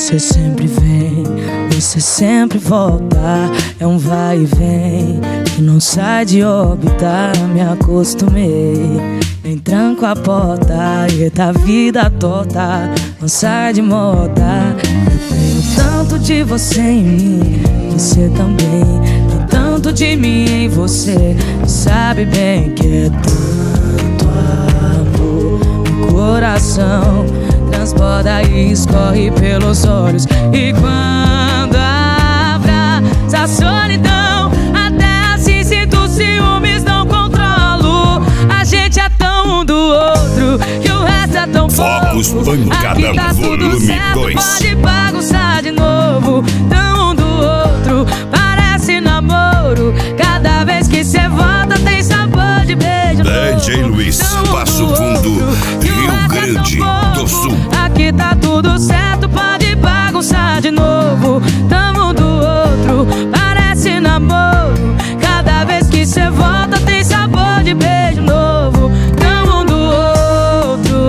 Você sempre vem, você sempre volta. É um vai e vem que não sai de órbita. Me acostumei, nem tranco a porta. E tá vida torta, não sai de moda. Eu tenho tanto de você em mim, você também tem tanto de mim em você. Sabe bem que é tanto amor no coração, transborda e escorre pelos olhos. E quando abraça a solidão, até assim sinto ciúmes, não controlo. A gente é tão um do outro que o resto é tão Focus pouco. Pancada Aqui tá tudo Volume certo, 2. pode bagunçar de novo. Tão um do outro, parece namoro. Cada vez que cê volta tem sabor de beijo DJ novo. Luiz, Tão um Passo do Fundo, outro, que o Rio resto é tão Grande do pouco. Sul. Aqui tá tudo certo, pode bagunçar de novo. Tamo um do outro, parece namoro. Cada vez que cê volta tem sabor de beijo novo. Tamo um do outro.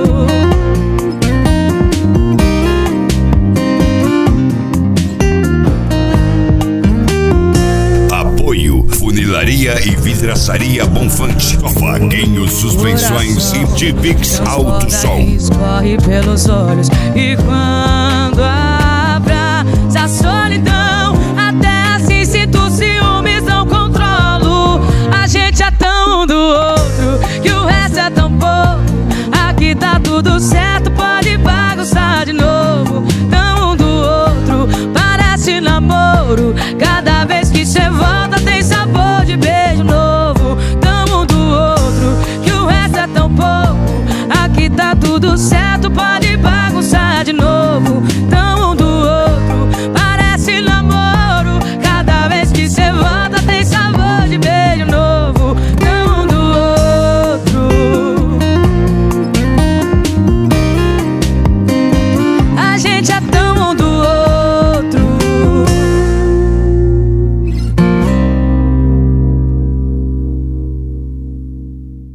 Apoio Funilaria e Vidraçaria Bonfante, Vaguinho Suspensões e Tipix Alto Som. Escorre pelos olhos. E quando abraça a solidão,